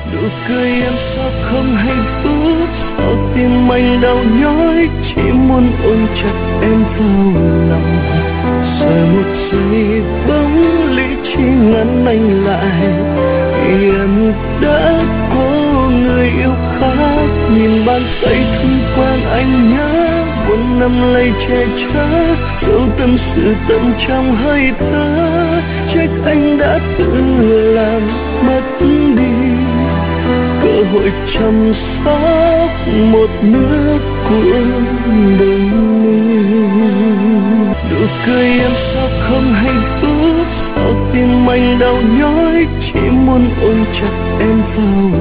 Nụ cười em sao không hạnh phúc, sao tim anh đau nhói, chỉ muốn ôm chặt em vào lòng. Rồi một giây bỗng lý trí ngăn anh lại, vì em đã có người yêu khác. Nhìn bàn tay thân quen anh nhớ, buồn nắm lấy che chở, dấu tâm sự tận trong hơi thở. Trách anh đã tự làm mất đi cơ hội chăm sóc một nửa cuộc đời mình. Nụ cười em sao không hạnh phúc, sao tim anh đau nhói, chỉ muốn ôm chặt em vào